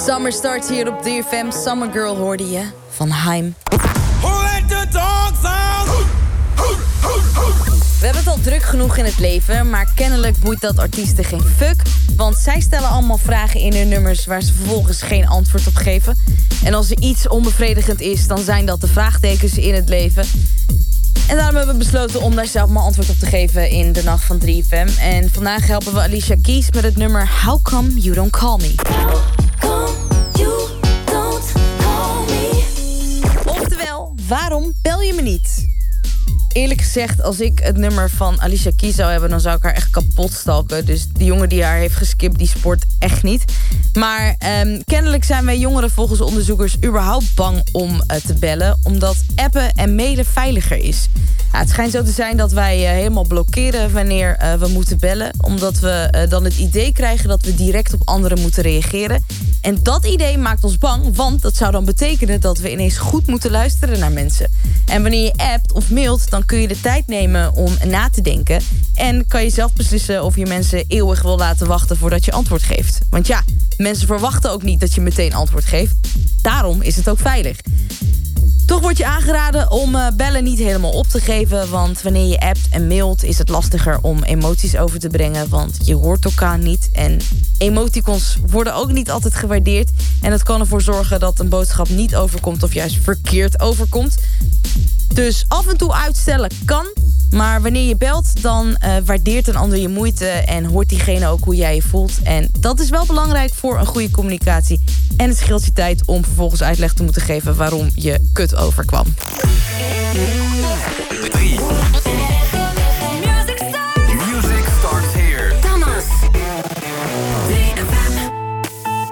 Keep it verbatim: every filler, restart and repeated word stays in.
Summer starts hier op D F M. Summer Girl hoorde je van Haim. We hebben het al druk genoeg in het leven, maar kennelijk boeit dat artiesten geen fuck. Want zij stellen allemaal vragen in hun nummers waar ze vervolgens geen antwoord op geven. En als er iets onbevredigend is, dan zijn dat de vraagtekens in het leven. En daarom hebben we besloten om daar zelf maar antwoord op te geven in de nacht van drie F M. En vandaag helpen we Alicia Keys met het nummer How Come You Don't Call Me. How come you don't call me? Oftewel, waarom bel je me niet? Eerlijk gezegd, als ik het nummer van Alicia Keys zou hebben, dan zou ik haar echt kapot stalken. Dus die jongen die haar heeft geskipt, die sport echt niet. Maar um, kennelijk zijn wij jongeren volgens onderzoekers überhaupt bang om uh, te bellen, omdat appen en mailen veiliger is. Ja, het schijnt zo te zijn dat wij uh, helemaal blokkeren wanneer uh, we moeten bellen, omdat we uh, dan het idee krijgen dat we direct op anderen moeten reageren. En dat idee maakt ons bang, want dat zou dan betekenen dat we ineens goed moeten luisteren naar mensen. En wanneer je appt of mailt, dan kun je de tijd nemen om na te denken. En kan je zelf beslissen of je mensen eeuwig wil laten wachten voordat je antwoord geeft. Want ja, mensen verwachten ook niet dat je meteen antwoord geeft. Daarom is het ook veilig. Toch wordt je aangeraden om uh, bellen niet helemaal op te geven. Want wanneer je appt en mailt is het lastiger om emoties over te brengen. Want je hoort elkaar niet. En emoticons worden ook niet altijd gewaardeerd. En dat kan ervoor zorgen dat een boodschap niet overkomt of juist verkeerd overkomt. Dus af en toe uitstellen kan. Maar wanneer je belt, dan uh, waardeert een ander je moeite en hoort diegene ook hoe jij je voelt. En dat is wel belangrijk voor een goede communicatie. En het scheelt je tijd om vervolgens uitleg te moeten geven waarom je kut overkwam. drie